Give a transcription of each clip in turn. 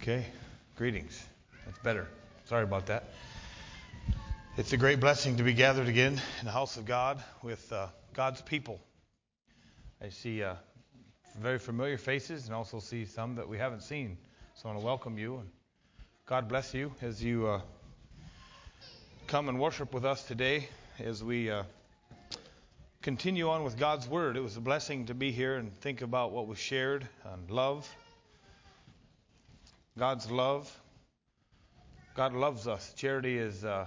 Okay, greetings. That's better. Sorry about that. It's a great blessing to be gathered again in the house of God with God's people. I see very familiar faces and also see some that we haven't seen. So I want to welcome you and God bless you as you come and worship with us today as we continue on with God's Word. It was a blessing to be here and think about what was shared on love. God's love. God loves us. Charity is a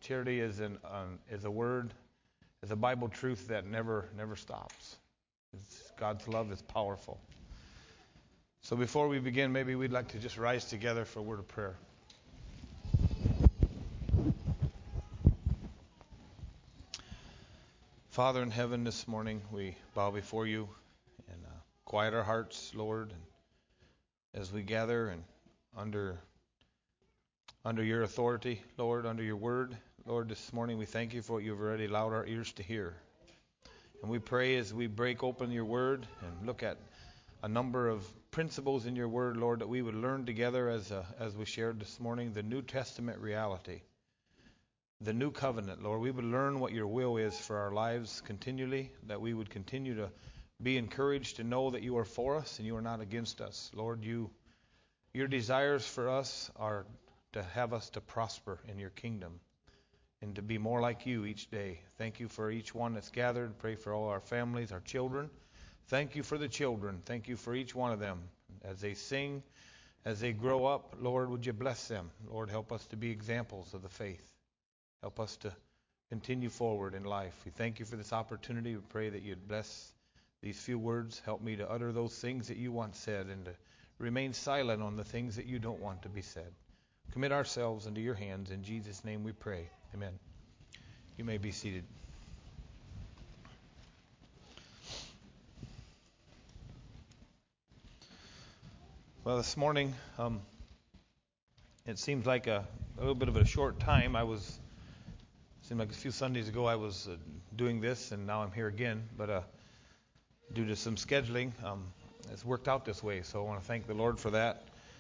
word, is a Bible truth that never stops. God's love is powerful. So before we begin, maybe we'd like to just rise together for a word of prayer. Father in heaven, this morning we bow before you and quiet our hearts, Lord, and as we gather and under your authority, Lord, under your word. Lord, this morning we thank you for what you've already allowed our ears to hear. And we pray as we break open your word and look at a number of principles in your word, Lord, that we would learn together as we shared this morning, the New Testament reality, the new covenant, Lord. We would learn what your will is for our lives continually, that we would continue to be encouraged to know that you are for us and you are not against us. Lord, your desires for us are to have us to prosper in your kingdom and to be more like you each day. Thank you for each one that's gathered. Pray for all our families, our children. Thank you for the children. Thank you for each one of them. As they sing, as they grow up, Lord, would you bless them? Lord, help us to be examples of the faith. Help us to continue forward in life. We thank you for this opportunity. We pray that you'd bless these few words. Help me to utter those things that you want said and to remain silent on the things that you don't want to be said. Commit ourselves into your hands. In Jesus' name we pray. Amen. You may be seated. Well, this morning, it seems like a little bit of a short time. Seemed like a few Sundays ago I was doing this, and now I'm here again. But due to some scheduling, it's worked out this way, so I want to thank the Lord for that.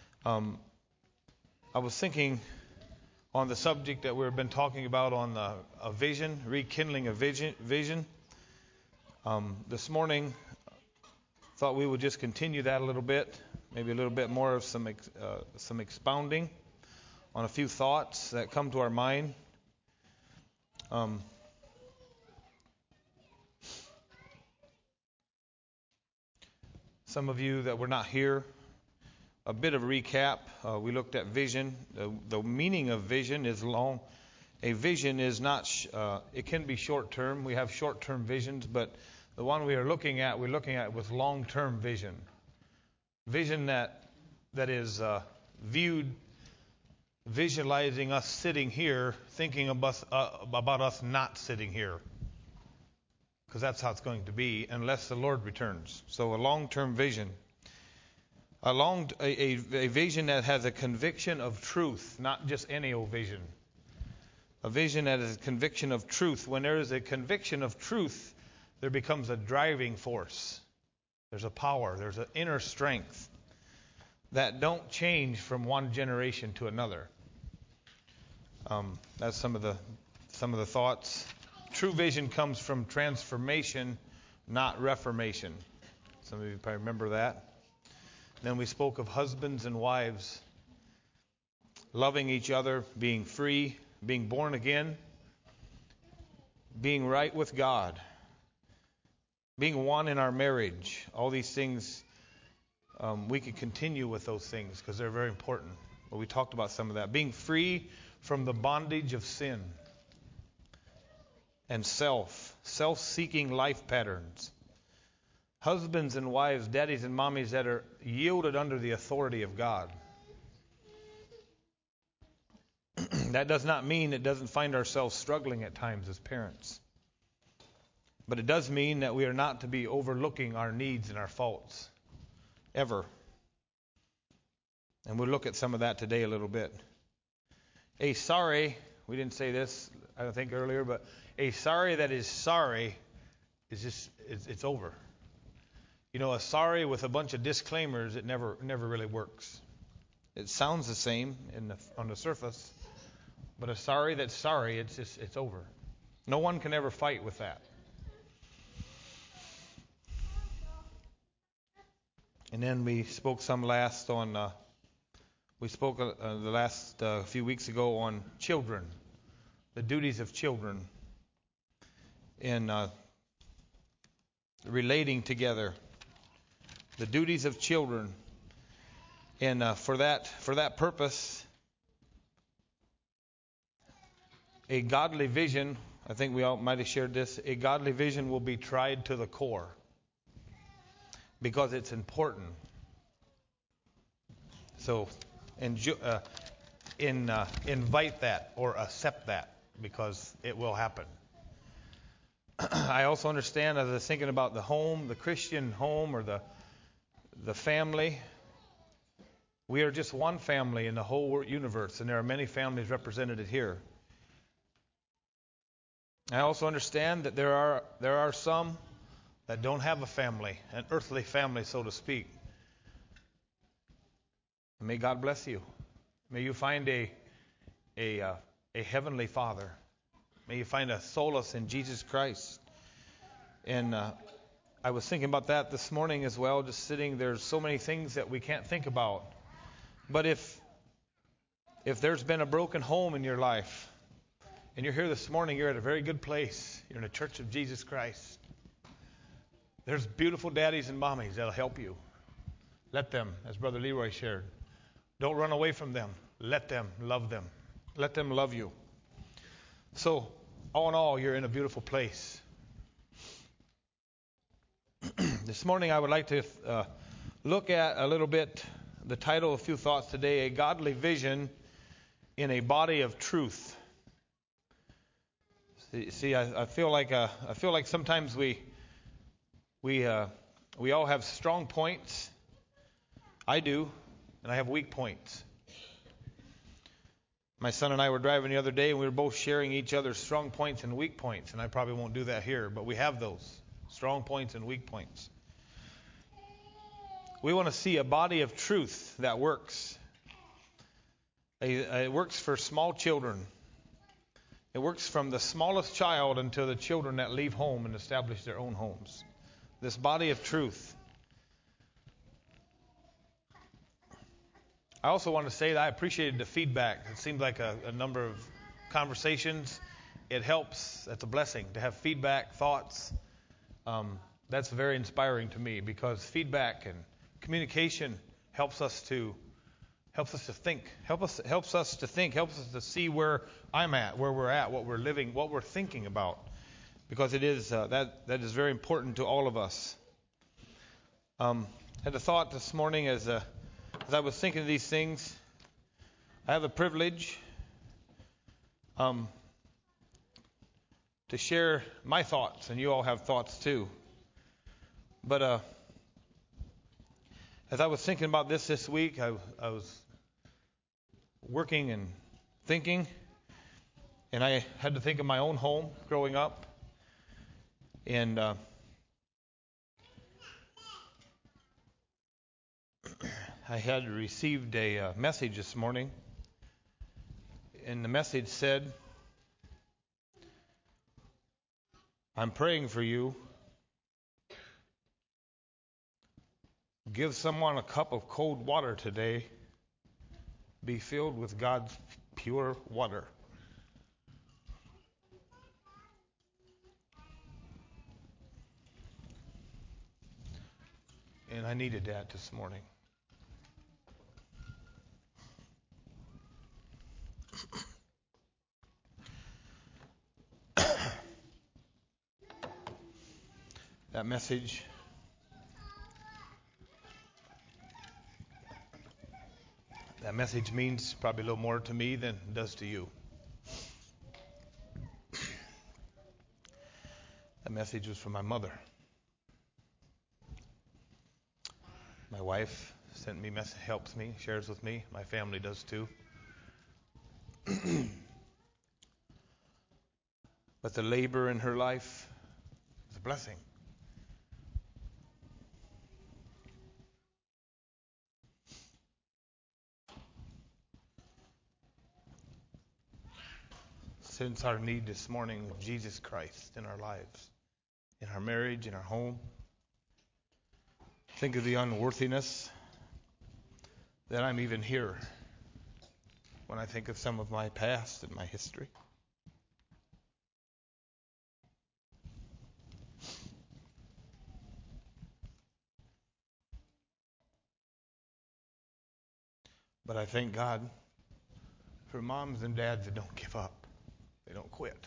I was thinking on the subject that we've been talking about on a vision, rekindling a vision. This morning, thought we would just continue that a little bit, maybe a little bit more of some expounding on a few thoughts that come to our mind. Some of you that were not here, a bit of recap. We looked at vision. The meaning of vision is long. A vision is not, it can be short-term. We have short-term visions, but the one we're looking at with long-term vision. Vision that is visualizing us sitting here, thinking about us not sitting here. Because that's how it's going to be unless the Lord returns. So a long-term vision. A vision that has a conviction of truth, not just any old vision. A vision that is a conviction of truth. When there is a conviction of truth, there becomes a driving force. There's a power. There's an inner strength that don't change from one generation to another. That's some of the thoughts. True vision comes from transformation, not reformation. Some of you probably remember that. Then we spoke of husbands and wives loving each other, being free, being born again, being right with God, being one in our marriage. All these things, we could continue with those things because they're very important. But we talked about some of that. Being free from the bondage of sin and self-seeking life patterns. Husbands and wives, daddies and mommies that are yielded under the authority of God. That does not mean it doesn't find ourselves struggling at times as parents. But it does mean that we are not to be overlooking our needs and our faults. Ever. And we'll look at some of that today a little bit. A sorry, we didn't say this, I don't think earlier, but a sorry that is sorry is just, it's over. You know, a sorry with a bunch of disclaimers, it never really works. It sounds the same on the surface, but a sorry that's sorry, it's over. No one can ever fight with that. And then we spoke the last few weeks ago on children, the duties of children in relating together, the duties of children. And for that purpose, a godly vision, I think we all might have shared this, a godly vision will be tried to the core because it's important. So invite that or accept that because it will happen. I also understand, as I was thinking about the home, the Christian home or the family, we are just one family in the whole universe, and there are many families represented here. I also understand that there are some that don't have a family, an earthly family, so to speak. And may God bless you. May you find a heavenly Father. May you find a solace in Jesus Christ. And I was thinking about that this morning as well, just sitting. There's so many things that we can't think about. But if there's been a broken home in your life, and you're here this morning, you're at a very good place. You're in the Church of Jesus Christ. There's beautiful daddies and mommies that'll help you. Let them, as Brother Leroy shared. Don't run away from them. Let them love them. Let them love you. So, all in all, you're in a beautiful place. This morning, I would like to look at a little bit the title of a few thoughts today: a godly vision in a body of truth. See, I feel like sometimes we all have strong points. I do, and I have weak points. My son and I were driving the other day, and we were both sharing each other's strong points and weak points. And I probably won't do that here, but we have those strong points and weak points. We want to see a body of truth that works. It works for small children. It works from the smallest child until the children that leave home and establish their own homes. This body of truth. I also want to say that I appreciated the feedback. It seemed like a number of conversations. It helps. That's a blessing to have feedback, thoughts. That's very inspiring to me because feedback and communication helps us to think, helps us to see where I'm at, where we're at, what we're living, what we're thinking about, because it is that is very important to all of us. I had a thought this morning as I was thinking of these things. I have the privilege to share my thoughts, and you all have thoughts too. But as I was thinking about this week, I was working and thinking, and I had to think of my own home growing up. And I had received a message this morning, and the message said, "I'm praying for you. Give someone a cup of cold water today. Be filled with God's pure water." And I needed that this morning. That message means probably a little more to me than it does to you. That message was from my mother. My wife sent me helps me, shares with me. My family does too. But the labor in her life is a blessing. sense our need this morning of Jesus Christ in our lives, in our marriage, in our home. Think of the unworthiness that I'm even here when I think of some of my past and my history. But I thank God for moms and dads that don't give up. They don't quit.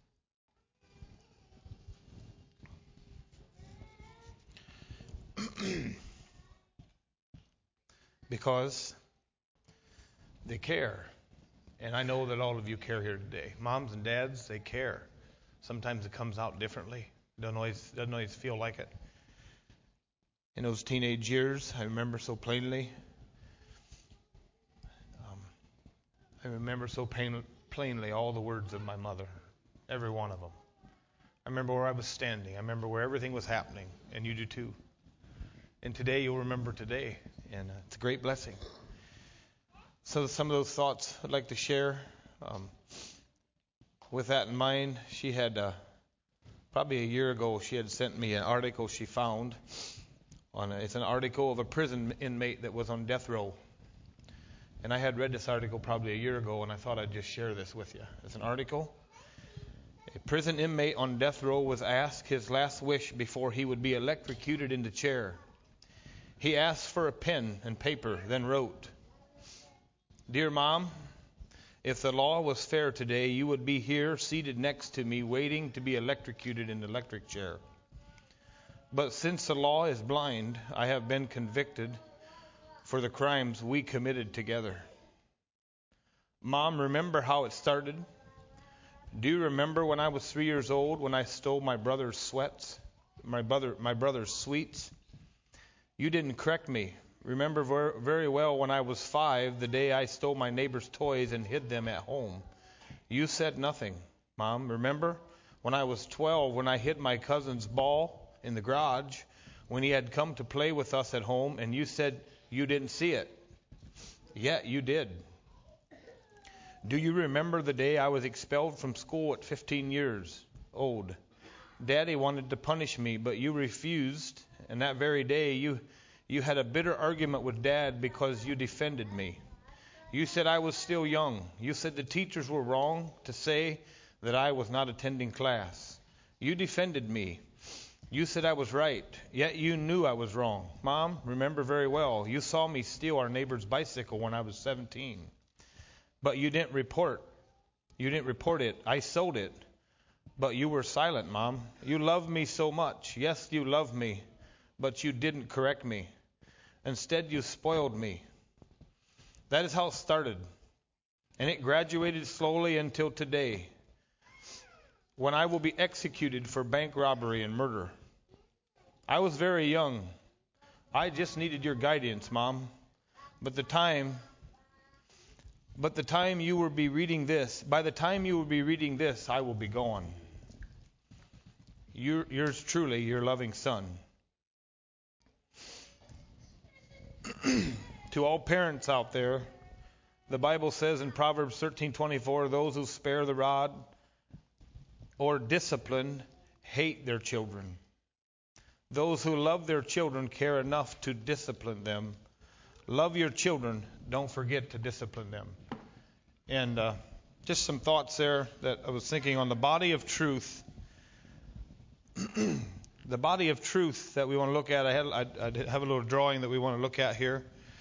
Because they care. And I know that all of you care here today. Moms and dads, they care. Sometimes it comes out differently. Doesn't always feel like it. In those teenage years, I remember so plainly. I remember so plainly all the words of my mother, every one of them. I remember where I was standing. I remember where everything was happening, and you do too. And today, you'll remember today, and it's a great blessing. So some of those thoughts I'd like to share. With that in mind, she had, probably a year ago, she had sent me an article she found. It's an article of a prison inmate that was on death row. And I had read this article probably a year ago, and I thought I'd just share this with you. It's an article. A prison inmate on death row was asked his last wish before he would be electrocuted in the chair. He asked for a pen and paper, then wrote, "Dear Mom, if the law was fair today, you would be here seated next to me waiting to be electrocuted in the electric chair. But since the law is blind, I have been convicted for the crimes we committed together. Mom, remember how it started? Do you remember when I was 3 years old when I stole my brother's sweets? You didn't correct me. Remember very well when I was 5, the day I stole my neighbor's toys and hid them at home. You said nothing. Mom, remember when I was 12 when I hid my cousin's ball in the garage when he had come to play with us at home, and you said you didn't see it. Yet you did. Do you remember the day I was expelled from school at 15 years old? Daddy wanted to punish me, but you refused, and that very day you had a bitter argument with Dad because you defended me. You said I was still young. You said the teachers were wrong to say that I was not attending class. You defended me. You said I was right, yet you knew I was wrong. Mom, remember very well, you saw me steal our neighbor's bicycle when I was 17. But you didn't report. You didn't report it. I sold it. But you were silent, Mom. You loved me so much. Yes, you loved me, but you didn't correct me. Instead, you spoiled me. That is how it started. And it graduated slowly until today, when I will be executed for bank robbery and murder. I was very young. I just needed your guidance, Mom. By the time you will be reading this, I will be gone. Yours truly, your loving son." To all parents out there, the Bible says in Proverbs 13:24, those who spare the rod or discipline hate their children. Those who love their children care enough to discipline them. Love your children. Don't forget to discipline them. And just some thoughts there that I was thinking on the body of truth. The body of truth that we want to look at. I have a little drawing that we want to look at here.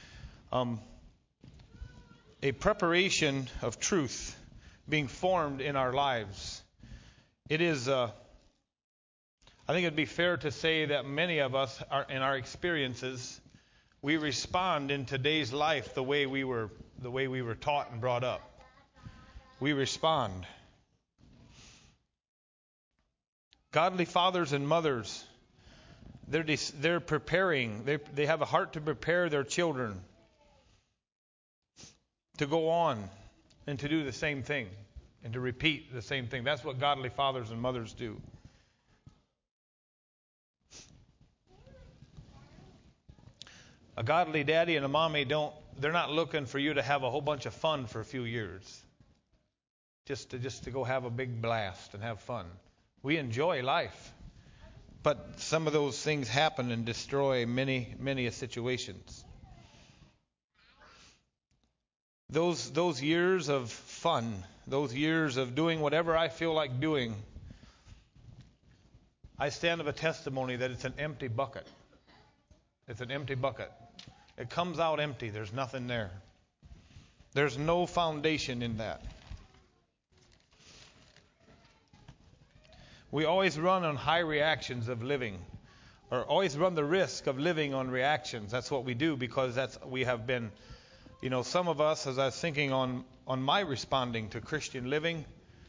A preparation of truth being formed in our lives. It is, I think it'd be fair to say that many of us, in our experiences, we respond in today's life the way we were taught and brought up. We respond. Godly fathers and mothers, they're preparing. They have a heart to prepare their children to go on and to do the same thing and to repeat the same thing. That's what godly fathers and mothers do. A godly daddy and a mommy they're not looking for you to have a whole bunch of fun for a few years. just to go have a big blast and have fun. We enjoy life. But some of those things happen and destroy many situations. Those years of fun, those years of doing whatever I feel like doing, I stand of a testimony that it's an empty bucket. It's an empty bucket. It comes out empty. There's nothing there. There's no foundation in that. We always run on high reactions of living, or always run the risk of living on reactions. That's what we do because we have been, some of us, as I was thinking on my responding to Christian living,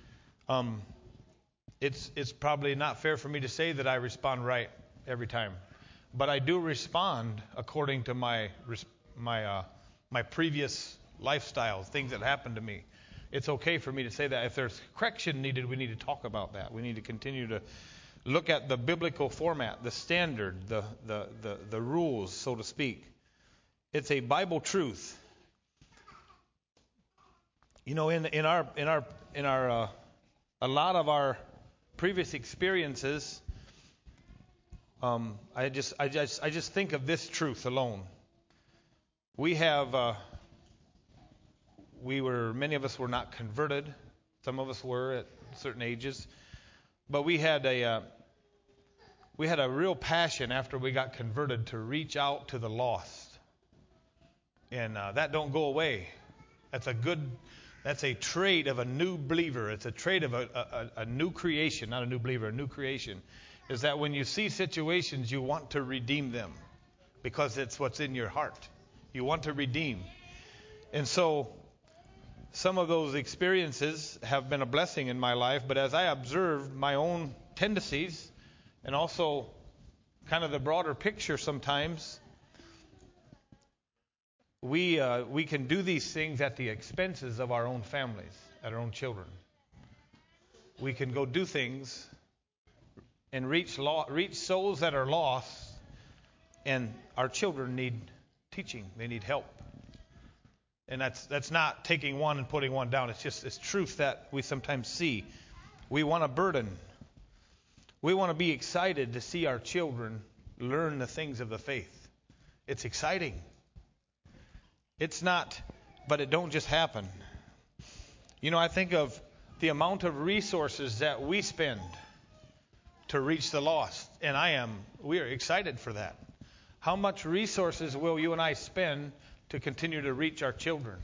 it's probably not fair for me to say that I respond right every time, but I do respond according to my previous lifestyle, things that happened to me. It's okay for me to say that. If there's correction needed, we need to talk about that. We need to continue to look at the biblical format, the standard, the rules, so to speak. It's a Bible truth. In our a lot of our previous experiences, I just think of this truth alone. Many of us were not converted. Some of us were at certain ages, but we had a real passion after we got converted to reach out to the lost, and that don't go away. That's a trait of a new believer. It's a trait of a new creation, not a new believer, a new creation. Is that when you see situations, you want to redeem them because it's what's in your heart. You want to redeem, and so. Some of those experiences have been a blessing in my life, but as I observed my own tendencies and also kind of the broader picture sometimes, we can do these things at the expenses of our own families, at our own children. We can go do things and reach souls that are lost, and our children need teaching. They need help. And that's not taking one and putting one down. It's truth that we sometimes see. We want a burden. We want to be excited to see our children learn the things of the faith. It's exciting. It's not, but it don't just happen. I think of the amount of resources that we spend to reach the lost, and we are excited for that. How much resources will you and I spend to continue to reach our children?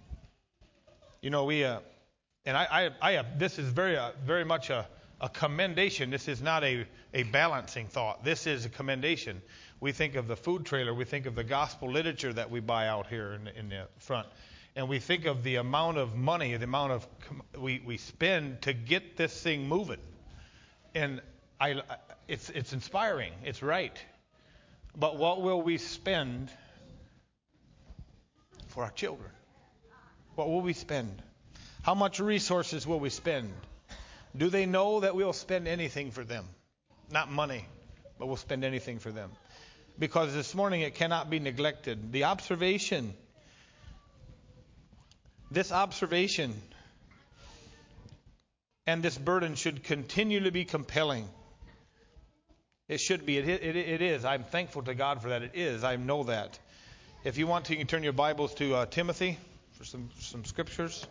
This is very much a commendation. This is not a balancing thought. This is a commendation. We think of the food trailer. We think of the gospel literature that we buy out here in the front. And we think of the amount of money, the amount of we spend to get this thing moving. And it's inspiring. It's right. But what will we spend for our children? What will we spend? How much resources will we spend? Do they know that we'll spend anything for them? Not money, but we'll spend anything for them. Because this morning it cannot be neglected. This observation and this burden should continue to be compelling. It should be. It is. I'm thankful to God for that. It is. I know that. If you want to, you can turn your Bibles to Timothy for some scriptures.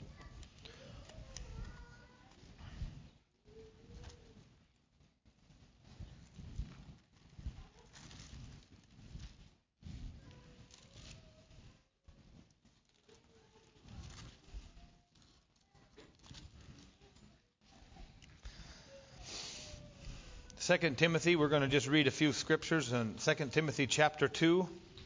Second Timothy, we're going to just read a few scriptures in 2 Timothy chapter 2.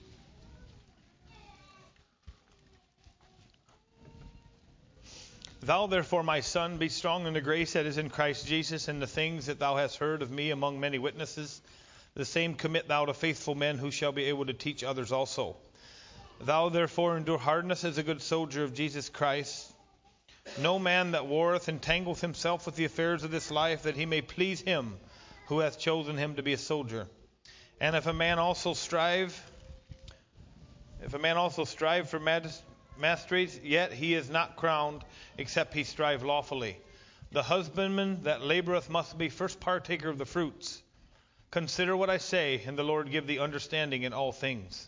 Thou therefore, my son, be strong in the grace that is in Christ Jesus, and the things that thou hast heard of me among many witnesses, the same commit thou to faithful men who shall be able to teach others also. Thou therefore endure hardness as a good soldier of Jesus Christ. No man that warreth entangleth himself with the affairs of this life, that he may please him who hath chosen him to be a soldier. And if a man also strive for masteries, yet he is not crowned, except he strive lawfully. The husbandman that laboreth must be first partaker of the fruits. Consider what I say, and the Lord give thee understanding in all things.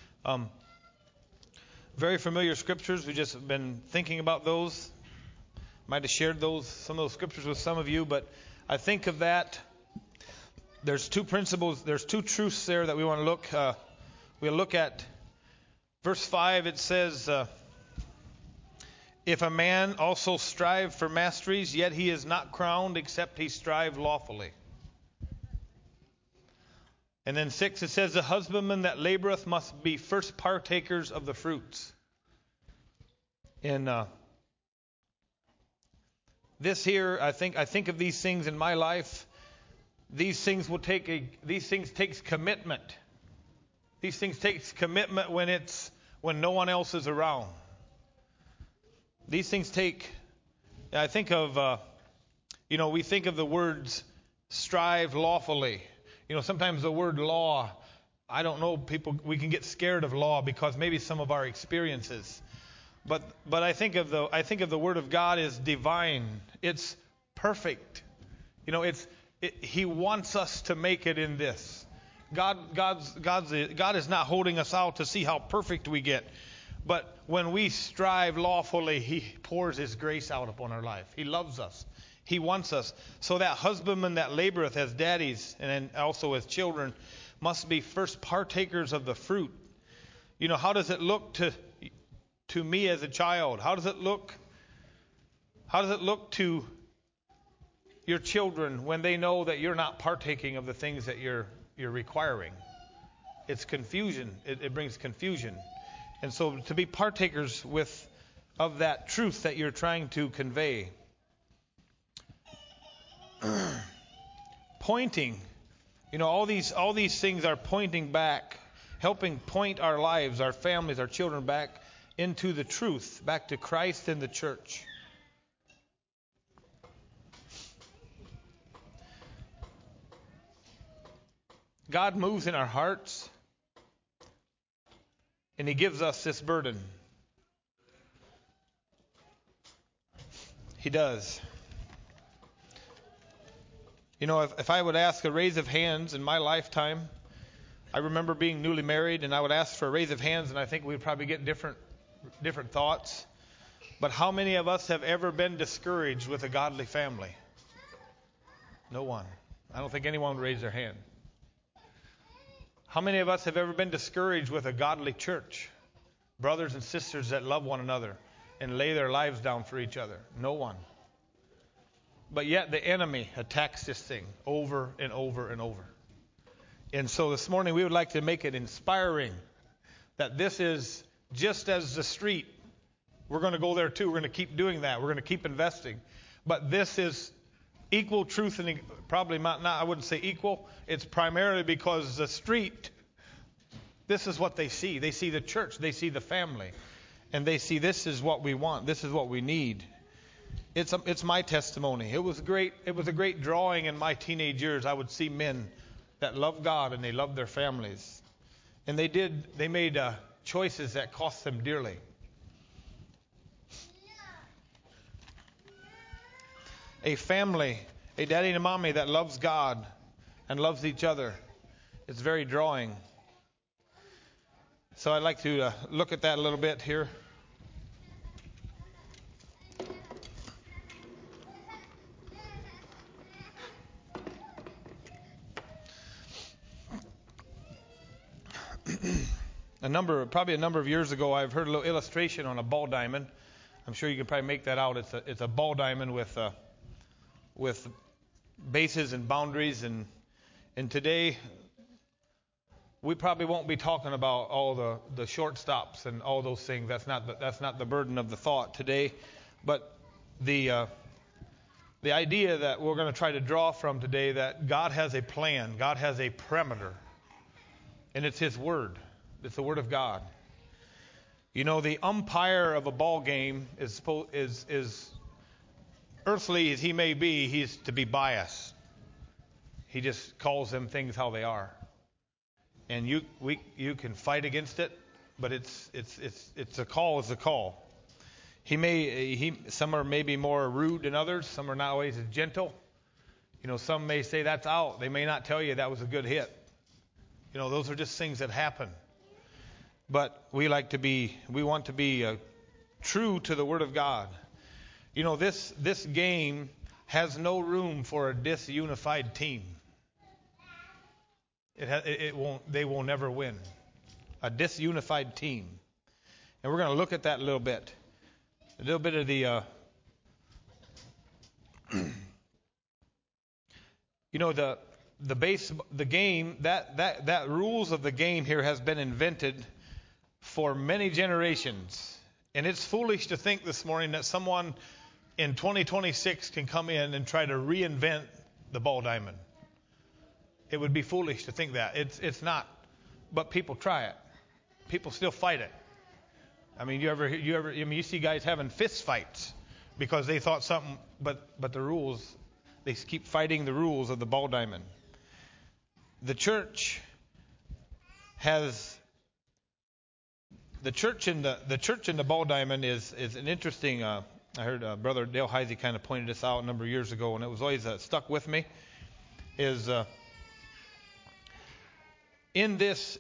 Very familiar scriptures. We've just been thinking about those. Might have shared some of those scriptures with some of you, but I think of that. There's two principles, there's two truths there that we want to look. We'll look at verse 5. It says, if a man also strive for masteries, yet he is not crowned, except he strive lawfully. And then 6, it says, the husbandman that laboreth must be first partakers of the fruits. In this here, I think of these things in my life. These things takes commitment. These things takes commitment when no one else is around. These things take. I think of we think of the words strive lawfully. Sometimes the word law, I don't know, we can get scared of law because maybe some of our experiences. But I think of the word of God is divine. It's perfect. He wants us to make it in this. God is not holding us out to see how perfect we get. But when we strive lawfully, He pours His grace out upon our life. He loves us. He wants us. So that husbandman that laboreth as daddies and also as children must be first partakers of the fruit. How does it look to me as a child? How does it look to your children when they know that you're not partaking of the things that you're requiring? It's confusion. It brings confusion. And so to be partakers of that truth that you're trying to convey. Pointing, all these things are pointing back, helping point our lives, our families, our children back into the truth, back to Christ and the church. God moves in our hearts, and He gives us this burden. He does. If I would ask a raise of hands in my lifetime, I remember being newly married, and I would ask for a raise of hands, and I think we'd probably get different thoughts. But how many of us have ever been discouraged with a godly family? No one. I don't think anyone would raise their hand. How many of us have ever been discouraged with a godly church? Brothers and sisters that love one another and lay their lives down for each other? No one. But yet the enemy attacks this thing over and over and over. And so this morning we would like to make it inspiring that this is just as the street. We're going to go there too. We're going to keep doing that. We're going to keep investing. But this is equal truth, and probably not, I wouldn't say equal. It's primarily because the street, this is what they see. They see the church. They see the family. And they see this is what we want. This is what we need. It's my testimony. It was a great drawing in my teenage years. I would see men that loved God and they loved their families. And they made choices that cost them dearly. A family, a daddy and a mommy that loves God and loves each other. It's very drawing. So I'd like to look at that a little bit here. Probably a number of years ago, I've heard a little illustration on a ball diamond. I'm sure you can probably make that out. It's a ball diamond with bases and boundaries, and today we probably won't be talking about all the shortstops and all those things. That's not the burden of the thought today. But the idea that we're going to try to draw from today, that God has a plan, God has a perimeter, and it's His Word. It's the Word of God. The umpire of a ball game is earthly as he may be, he's to be biased. He just calls them things how they are. And you can fight against it. but it's a call is a call. Some are maybe more rude than others. Some are not always as gentle. Some may say that's out. They may not tell you that was a good hit. Those are just things that happen. But we want to be true to the Word of God. This game has no room for a disunified team. They will never win. A disunified team. And we're going to look at that a little bit. A little bit of the the game, that rules of the game here has been invented for many generations. And it's foolish to think this morning that someone in 2026 can come in and try to reinvent the ball diamond. It would be foolish to think that. It's not. But people try it. People still fight it. I mean, you see guys having fist fights because they thought something, but the rules, they keep fighting the rules of the ball diamond. The church in the ball diamond is an interesting. I heard Brother Dale Heisey kind of pointed this out a number of years ago, and it was always stuck with me. In this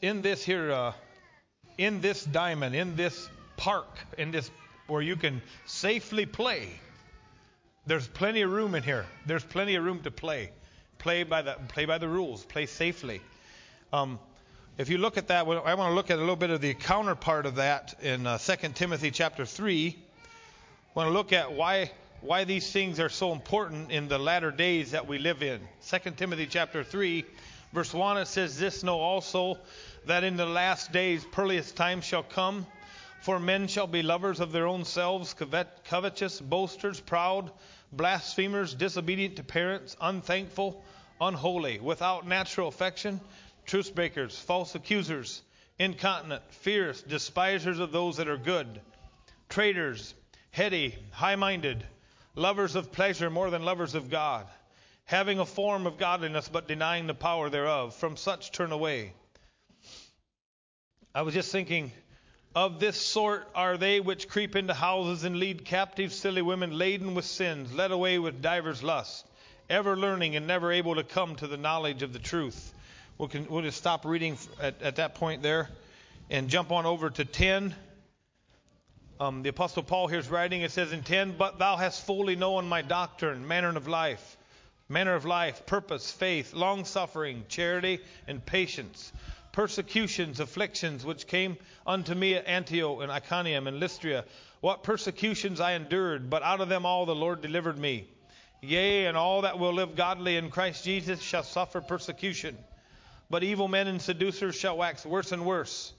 diamond, in this park, where you can safely play, there's plenty of room in here. There's plenty of room to play. Play by the rules. Play safely. If you look at that, I want to look at a little bit of the counterpart of that in 2 Timothy chapter 3. I want to look at why these things are so important in the latter days that we live in. 2 Timothy chapter 3, verse 1, it says, "This know also, that in the last days perilous times shall come. For men shall be lovers of their own selves, covetous, boasters, proud, blasphemers, disobedient to parents, unthankful, unholy, without natural affection, truce breakers, false accusers, incontinent, fierce, despisers of those that are good, traitors, heady, high-minded, lovers of pleasure more than lovers of God, having a form of godliness but denying the power thereof. From such turn away." I was just thinking, of this sort are they which creep into houses and lead captive silly women laden with sins, led away with divers lusts, ever learning and never able to come to the knowledge of the truth. We'll just stop reading at that point there and jump on over to 10. The Apostle Paul here is writing. It says in 10, "But thou hast fully known my doctrine, manner of life, purpose, faith, long-suffering, charity, and patience, persecutions, afflictions, which came unto me at Antioch and Iconium and Lystra. What persecutions I endured, but out of them all the Lord delivered me. Yea, and all that will live godly in Christ Jesus shall suffer persecution. But evil men and seducers shall wax worse and worse,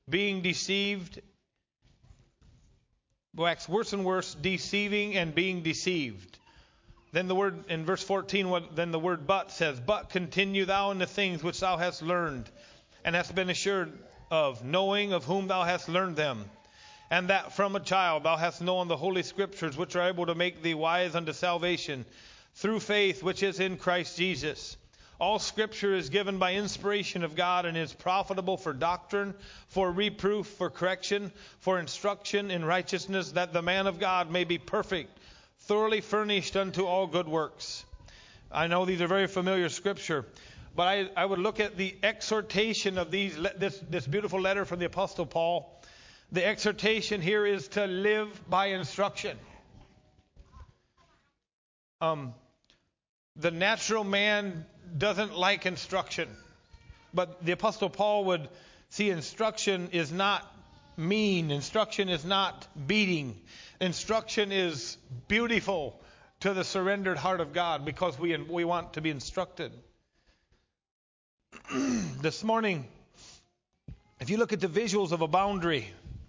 wax worse and worse, deceiving and being deceived." Then the word in verse 14, then the word "but" says, "But continue thou in the things which thou hast learned, and hast been assured of, knowing of whom thou hast learned them, and that from a child thou hast known the holy scriptures, which are able to make thee wise unto salvation, through faith which is in Christ Jesus. All scripture is given by inspiration of God, and is profitable for doctrine, for reproof, for correction, for instruction in righteousness, that the man of God may be perfect, thoroughly furnished unto all good works." I know these are very familiar scripture, but I would look at the exhortation of this beautiful letter from the Apostle Paul. The exhortation here is to live by instruction. The natural man doesn't like instruction, but the Apostle Paul would see instruction is not mean. Instruction is not beating. Instruction is beautiful to the surrendered heart of God, because we want to be instructed. This morning, if you look at the visuals of a boundary,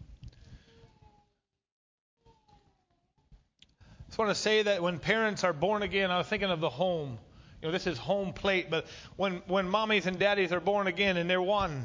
I just want to say that when parents are born again, I was thinking of the home. This is home plate, but when mommies and daddies are born again and they're one.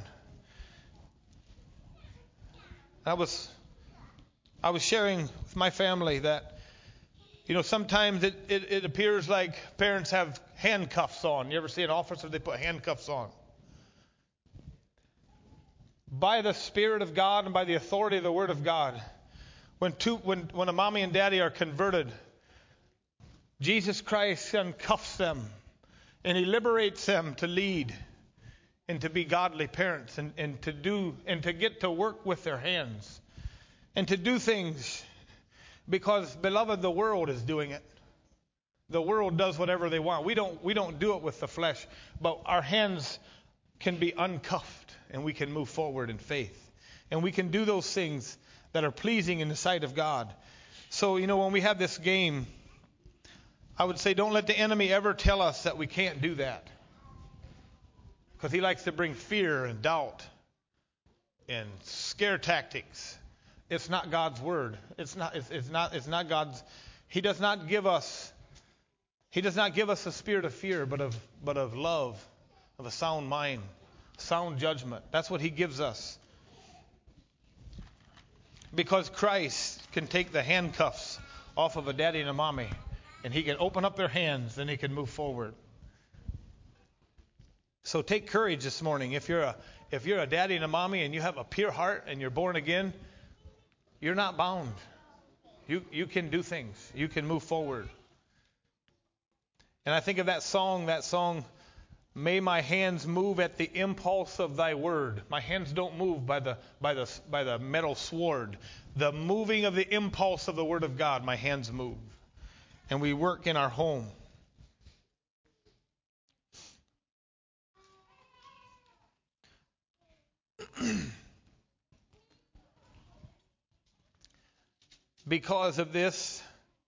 I was sharing with my family that, sometimes it appears like parents have handcuffs on. You ever see an officer, they put handcuffs on? by the Spirit of God and by the authority of the Word of God. When a mommy and daddy are converted, Jesus Christ uncuffs them and He liberates them to lead and to be godly parents and to get to work with their hands and to do things, because, beloved, the world is doing it. The world does whatever they want. We don't do it with the flesh, but our hands can be uncuffed and we can move forward in faith. And we can do those things that are pleasing in the sight of God. So, when we have this game, I would say don't let the enemy ever tell us that we can't do that. Because he likes to bring fear and doubt and scare tactics. It's not God's word. It's not God's. He does not give us a spirit of fear, but of love, of a sound mind, sound judgment. That's what He gives us. Because Christ can take the handcuffs off of a daddy and a mommy, and He can open up their hands, and they can move forward. So take courage this morning. If you're a daddy and a mommy and you have a pure heart and you're born again, you're not bound. You can do things. You can move forward. And I think of that song, may my hands move at the impulse of thy word. My hands don't move by the metal sword. The moving of the impulse of the word of God, my hands move. And we work in our home. Because of this,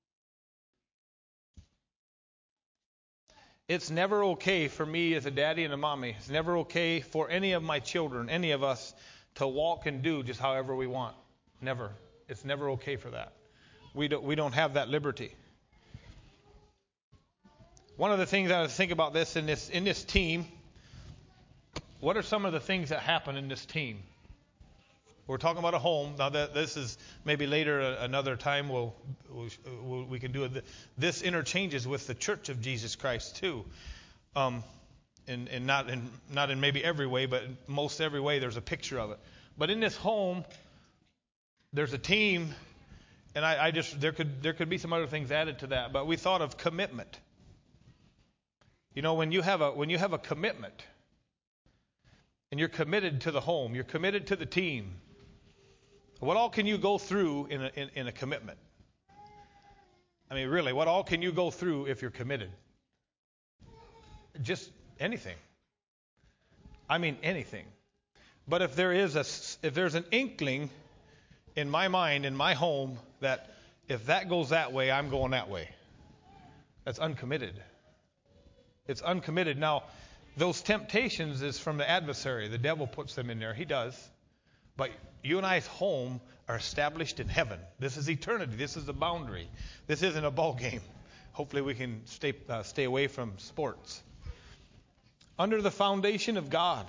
it's never okay for me as a daddy and a mommy. It's never okay for any of my children, any of us, to walk and do just however we want. Never. It's never okay for that. We don't have that liberty. One of the things I think about this in this team, what are some of the things that happen in this team? We're talking about a home. Now, this is maybe later another time we can do it. This interchanges with the Church of Jesus Christ too, and not in maybe every way, but most every way there's a picture of it. But in this home, there's a team, and there could be some other things added to that. But we thought of commitment. When you have a commitment, and you're committed to the home, you're committed to the team. What all can you go through in a commitment? I mean, really, what all can you go through if you're committed? Just anything. I mean, anything. But if there's an inkling in my mind, in my home, that if that goes that way, I'm going that way, that's uncommitted. It's uncommitted. Now, those temptations is from the adversary. The devil puts them in there. He does. But you and I's home are established in heaven. This is eternity. This is the boundary. This isn't a ball game. Hopefully we can stay away from sports. Under the foundation of God.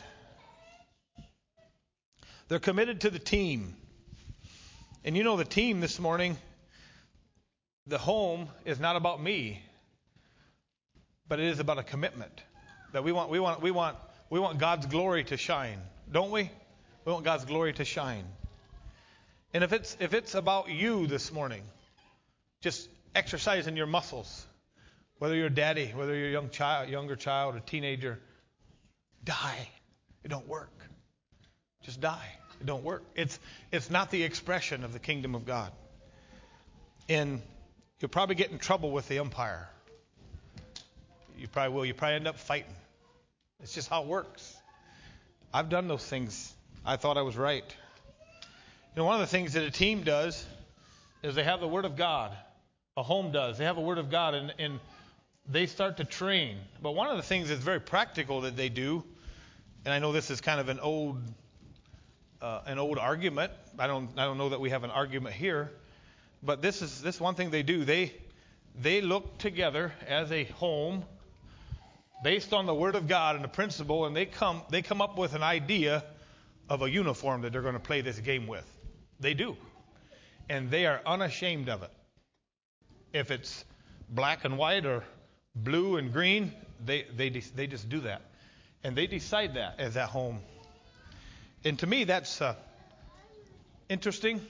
They're committed to the team. And the team this morning, the home is not about me, but it is about a commitment. That we want God's glory to shine, don't we? We want God's glory to shine. And if it's about you this morning, just exercising your muscles, whether you're a daddy, whether you're a younger child, a teenager, die. It don't work. Just die. It don't work. It's not the expression of the kingdom of God. And you'll probably get in trouble with the umpire. You probably will. You probably end up fighting. It's just how it works. I've done those things. I thought I was right. One of the things that a team does is they have the Word of God. A home does. They have a Word of God, and they start to train. But one of the things that's very practical that they do, and I know this is kind of an old argument. I don't know that we have an argument here, but this one thing they do. They look together as a home based on the Word of God and the principle, and they come up with an idea of a uniform that they're going to play this game with. They do. And they are unashamed of it. If it's black and white or blue and green, they just do that. And they decide that as at home. And to me, that's interesting.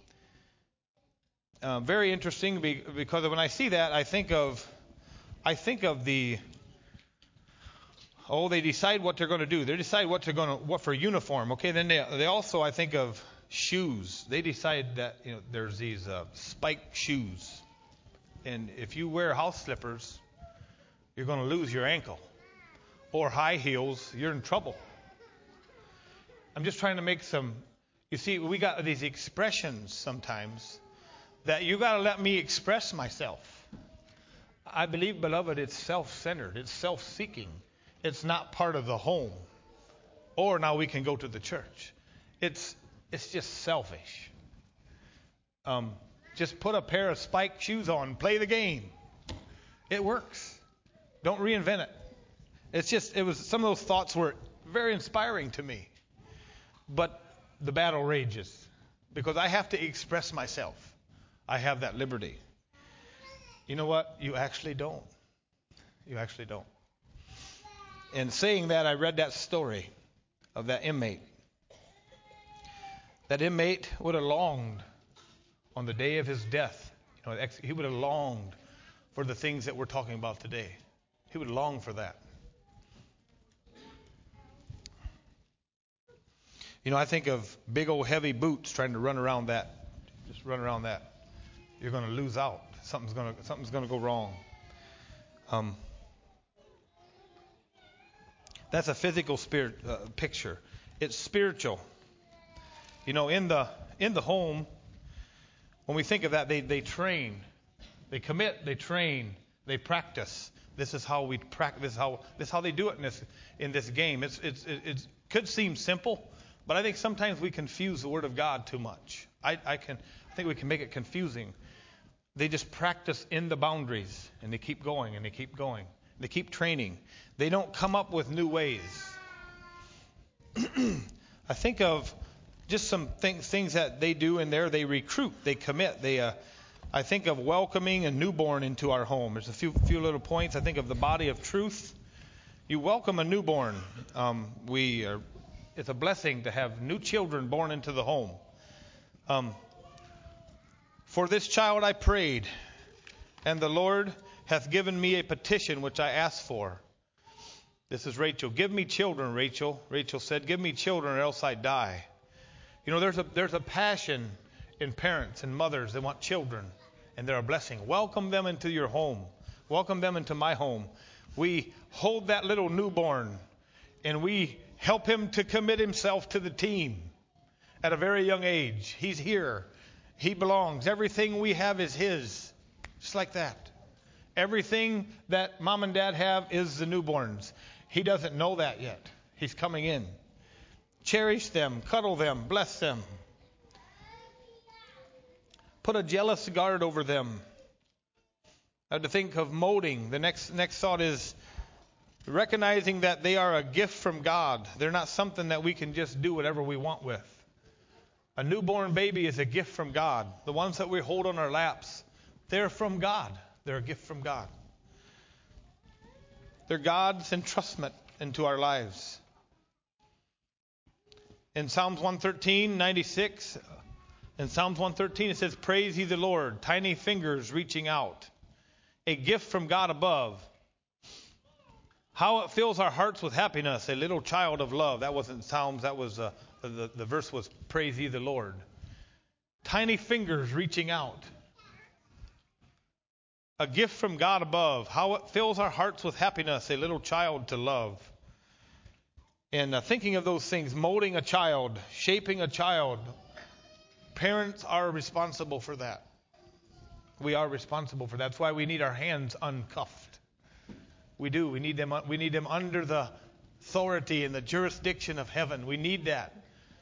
Very interesting because when I see that, I think of they decide what they're going to do. They decide what for uniform. Okay, then they also, I think of shoes. They decide that there's these spiked shoes, and if you wear house slippers, you're going to lose your ankle, or high heels, you're in trouble. I'm just trying to make some. You see, we got these expressions sometimes that you got to let me express myself. I believe, beloved, it's self-centered. It's self-seeking. It's not part of the home. Or now we can go to the church. It's just selfish. Just put a pair of spiked shoes on, play the game. It works. Don't reinvent it. It was some of those thoughts were very inspiring to me. But the battle rages because I have to express myself. I have that liberty. You know what? You actually don't. You actually don't. In saying that, I read that story of that inmate. That inmate would have longed on the day of his death. He would have longed for the things that we're talking about today. He would long for that. I think of big old heavy boots trying to run around that. Just run around that. You're going to lose out. Something's going to go wrong. That's a physical picture. It's spiritual. In the home, when we think of that, they train, they commit, they train, they practice. This is how we practice. This is how they do it in this game. It could seem simple, but I think sometimes we confuse the Word of God too much. I think we can make it confusing. They just practice in the boundaries, and they keep going, and they keep going. They keep training. They don't come up with new ways. I think of just some things that they do in there. They recruit. They commit. I think of welcoming a newborn into our home. There's a few little points. I think of the body of truth. You welcome a newborn. It's a blessing to have new children born into the home. For this child I prayed, and the Lord hath given me a petition which I asked for. This is Rachel. Give me children, Rachel. Rachel said, give me children or else I die. There's a passion in parents and mothers that want children, and they're a blessing. Welcome them into your home. Welcome them into my home. We hold that little newborn, and we help him to commit himself to the team at a very young age. He's here. He belongs. Everything we have is his. Just like that. Everything that mom and dad have is the newborn's. He doesn't know that yet. He's coming in. Cherish them, cuddle them, bless them. Put a jealous guard over them. I have to think of molding. The next thought is recognizing that they are a gift from God. They're not something that we can just do whatever we want with. A newborn baby is a gift from God. The ones that we hold on our laps, they're from God. They're a gift from God. They're God's entrustment into our lives. In Psalms 113:96, in Psalms 113 it says, praise ye the Lord, tiny fingers reaching out. A gift from God above. How it fills our hearts with happiness, a little child of love. That wasn't Psalms, that was the verse was praise ye the Lord. Tiny fingers reaching out. A gift from God above. How it fills our hearts with happiness, a little child to love. And thinking of those things, molding a child, shaping a child, parents are responsible for that. We are responsible for that. That's why we need our hands uncuffed. We do. We need them under the authority and the jurisdiction of heaven. We need that.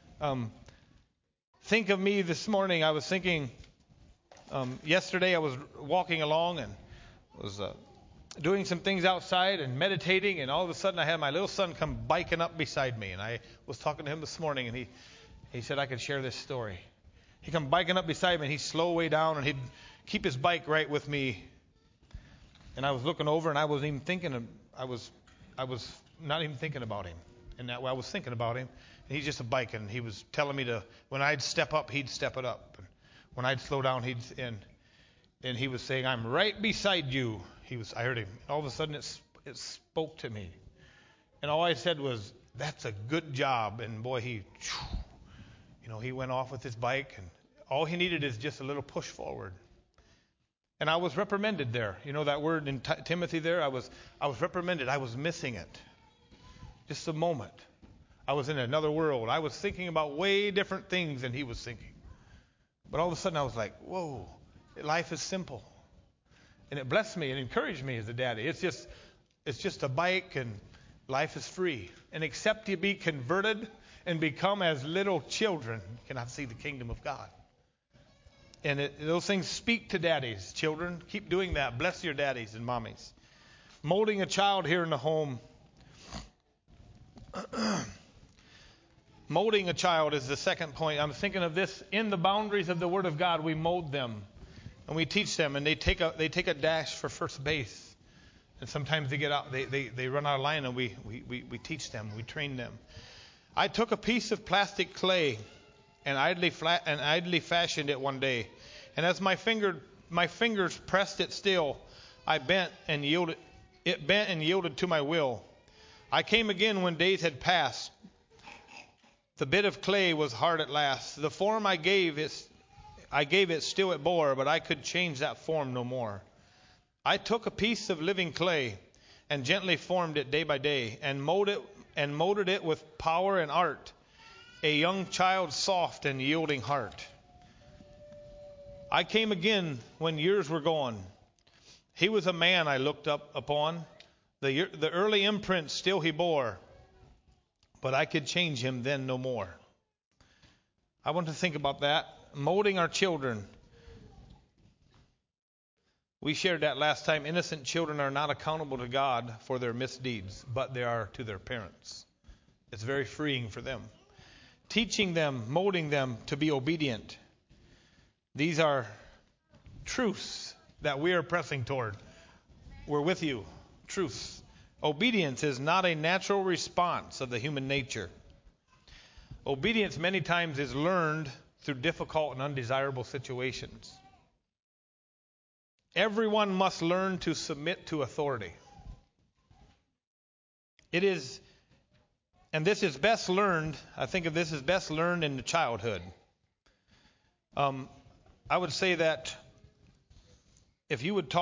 Think of me this morning. I was thinking, yesterday I was walking along and was doing some things outside and meditating, and all of a sudden I had my little son come biking up beside me, and I was talking to him this morning, and he said I could share this story. He come biking up beside me, and he'd slow way down, and he'd keep his bike right with me. And I was looking over, and I was not even thinking about him in that way. I was thinking about him, And he's just a bike, and he was telling me when I'd step up, he'd step it up. And when I'd slow down, and he was saying, I'm right beside you. I heard him. All of a sudden, it spoke to me. And all I said was, that's a good job. And boy, he went off with his bike, and all he needed is just a little push forward. And I was reprimanded there. You know that word in Timothy there? I was reprimanded. I was missing it. Just a moment. I was in another world. I was thinking about way different things than he was thinking. But all of a sudden I was like, whoa, life is simple. And it blessed me and encouraged me as a daddy. It's just a bike, and life is free. And except you be converted and become as little children, you cannot see the kingdom of God. And those things speak to daddies, children. Keep doing that. Bless your daddies and mommies. Molding a child here in the home. Molding a child is the second point. I'm thinking of this. In the boundaries of the Word of God, we mold them. And we teach them. And they take a dash for first base. And sometimes they get out. They run out of line, and we teach them. We train them. I took a piece of plastic clay and idly fashioned it one day. And as my fingers pressed it still, it bent and yielded to my will. I came again when days had passed. The bit of clay was hard at last. The form I gave it still it bore, but I could change that form no more. I took a piece of living clay and gently formed it day by day, and molded it with power and art, a young child's soft and yielding heart. I came again when years were gone. He was a man I looked up upon. The early imprint still he bore, but I could change him then no more. I want to think about that. Molding our children. We shared that last time. Innocent children are not accountable to God for their misdeeds, but they are to their parents. It's very freeing for them. Teaching them, molding them to be obedient. These are truths that we are pressing toward. We're with you. Truths. Obedience is not a natural response of the human nature. Obedience many times is learned through difficult and undesirable situations. Everyone must learn to submit to authority. It is, and this is best learned, I think of this as best learned in the childhood. I would say that if you would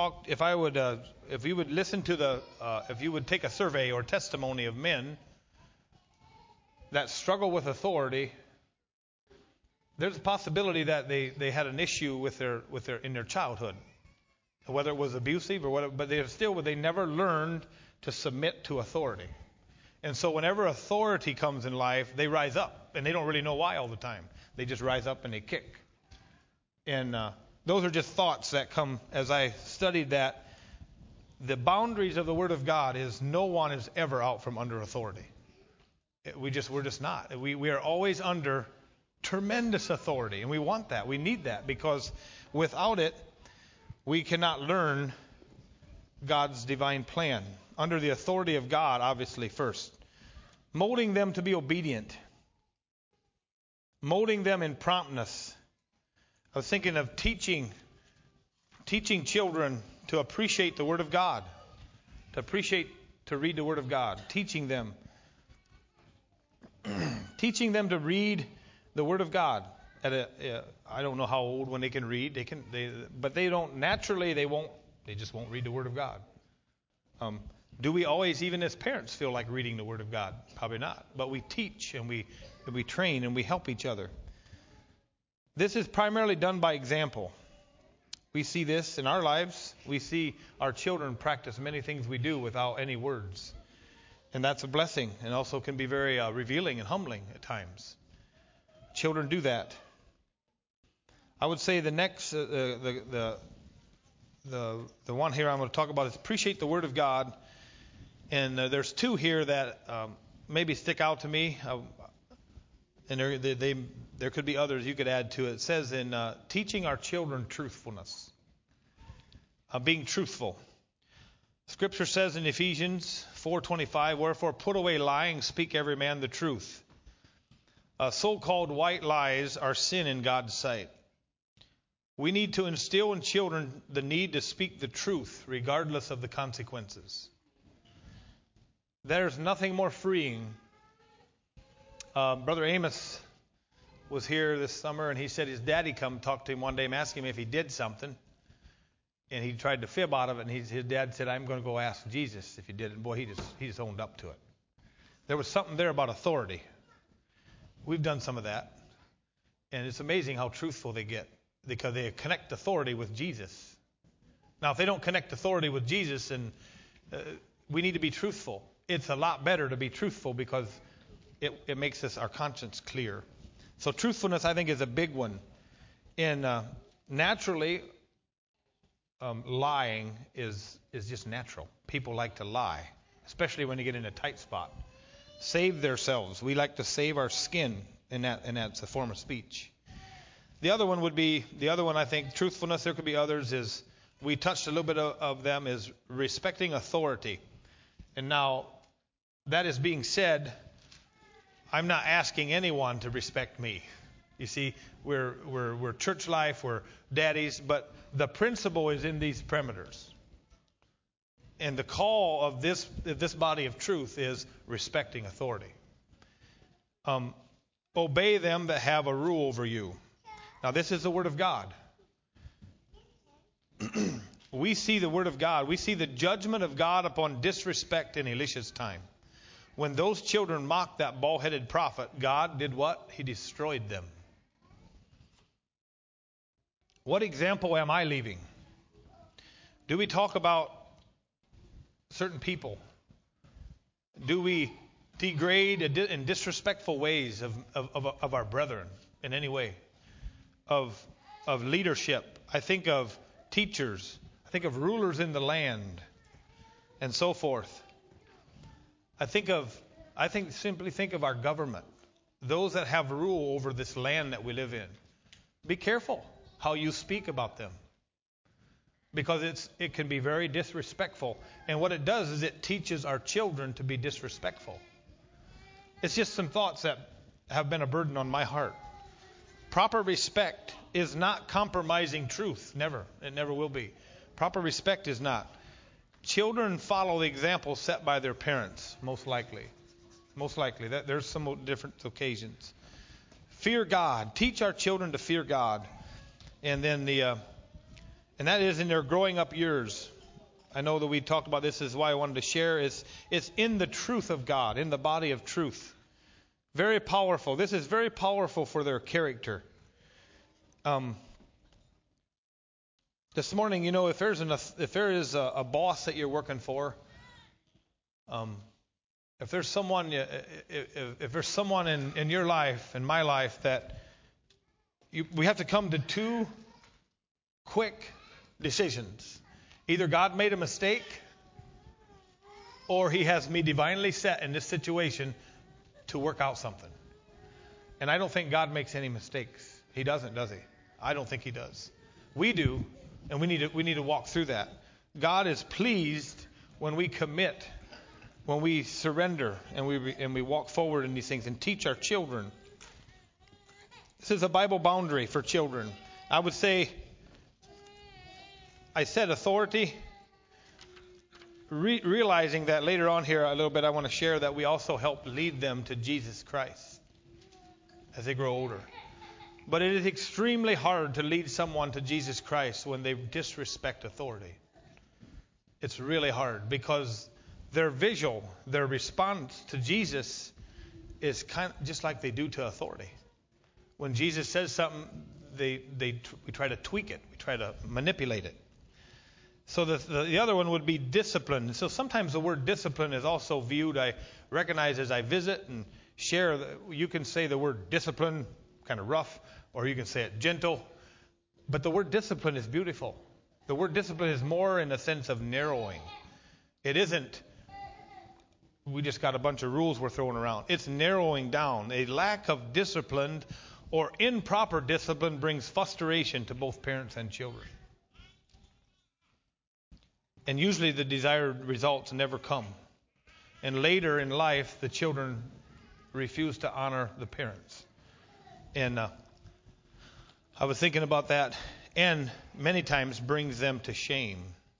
take a survey or testimony of men that struggle with authority, there's a possibility that they had an issue in their childhood, whether it was abusive or whatever, but they never learned to submit to authority. And so whenever authority comes in life, they rise up, and they don't really know why all the time. They just rise up and they kick. And those are just thoughts that come as I studied that. The boundaries of the Word of God is no one is ever out from under authority. We're just not. We are always under tremendous authority, and we want that. We need that, because without it, we cannot learn God's divine plan. Under the authority of God, obviously, first. Molding them to be obedient. Molding them in promptness. I was thinking of teaching children to appreciate the Word of God, to read the Word of God, teaching them to read the Word of God. I don't know how old when they can read, but they don't naturally. They just won't read the Word of God. Do we always, even as parents, feel like reading the Word of God? Probably not. But we teach and we train and we help each other. This is primarily done by example. We see this in our lives. We see our children practice many things we do without any words. And that's a blessing, and also can be very revealing and humbling at times. Children do that. I would say the next, the one here I'm going to talk about is appreciate the Word of God. And there's two here that maybe stick out to me. And there could be others you could add to it. It says in teaching our children truthfulness. Being truthful. Scripture says in Ephesians 4:25, wherefore put away lying, speak every man the truth. So-called white lies are sin in God's sight. We need to instill in children the need to speak the truth regardless of the consequences. There's nothing more freeing. Brother Amos was here this summer, and he said his daddy come talk to him one day and asked him if he did something. And he tried to fib out of it, and his dad said, I'm going to go ask Jesus if he did it. And boy, he just owned up to it. There was something there about authority. We've done some of that. And it's amazing how truthful they get, because they connect authority with Jesus. Now, if they don't connect authority with Jesus, and we need to be truthful. It's a lot better to be truthful because it makes our conscience clear. So truthfulness, I think, is a big one. And naturally, lying is just natural. People like to lie, especially when they get in a tight spot. Save themselves. We like to save our skin, and that's a form of speech. The other one I think, truthfulness, there could be others, is we touched a little bit of them, is respecting authority. And now, that is being said, I'm not asking anyone to respect me. You see, we're church life, we're daddies, but the principle is in these perimeters. And the call of this body of truth is respecting authority. Obey them that have a rule over you. Now, this is the Word of God. We see the Word of God. We see the judgment of God upon disrespect in Elisha's time. When those children mocked that bald-headed prophet, God did what? He destroyed them. What example am I leaving? Do we talk about certain people? Do we degrade in disrespectful ways of our brethren in any way? Of leadership. I think of teachers. I think of rulers in the land and so forth. Simply think of our government. Those that have rule over this land that we live in. Be careful how you speak about them. Because it can be very disrespectful. And what it does is it teaches our children to be disrespectful. It's just some thoughts that have been a burden on my heart. Proper respect is not compromising truth. Never. It never will be. Proper respect is not. Children follow the example set by their parents, most likely. Most likely. There's some different occasions. Fear God. Teach our children to fear God. And then and that is in their growing up years. I know that we talked about this, is why I wanted to share. It's in the truth of God, in the body of truth. Very powerful. This is very powerful for their character. This morning, if there is a boss that you're working for, if there's someone in your life, in my life, that we have to come to two quick decisions. Either God made a mistake, or He has me divinely set in this situation to work out something. And I don't think God makes any mistakes. He doesn't, does He? I don't think He does. We do, and we need to walk through that. God is pleased when we commit, when we surrender, and we walk forward in these things and teach our children. This is a Bible boundary for children. I would say, I said authority, realizing that later on here a little bit I want to share that we also help lead them to Jesus Christ as they grow older. But it is extremely hard to lead someone to Jesus Christ when they disrespect authority. It's really hard because their visual, their response to Jesus is kind of just like they do to authority. When Jesus says something, we try to tweak it. We try to manipulate it. So the other one would be discipline. So sometimes the word discipline is also viewed, I recognize as I visit and share, you can say the word discipline, kind of rough, or you can say it gentle. But the word discipline is beautiful. The word discipline is more in the sense of narrowing. It isn't, we just got a bunch of rules we're throwing around. It's narrowing down. A lack of discipline or improper discipline brings frustration to both parents and children. And usually the desired results never come. And later in life, the children refuse to honor the parents. And I was thinking about that, and many times brings them to shame.